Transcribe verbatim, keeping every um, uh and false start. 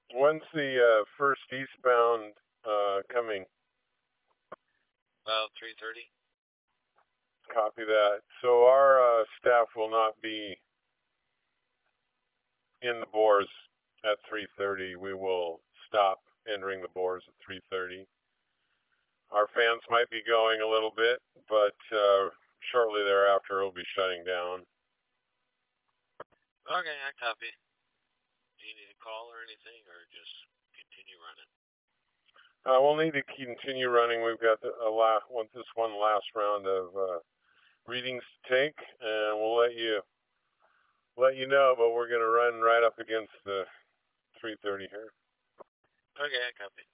When's the uh, first eastbound uh, coming? About three thirty. Copy that. So our uh, staff will not be in the bores at three thirty. We will stop entering the bores at three thirty. Our fans might be going a little bit, but uh, shortly thereafter we'll be shutting down. Okay, I copy. Do you need a call or anything, or just continue running? Uh, we'll need to continue running. We've got the, a la- want this one last round of uh, readings to take, and we'll let you let you know. But we're going to run right up against the three thirty here. Okay, I copy.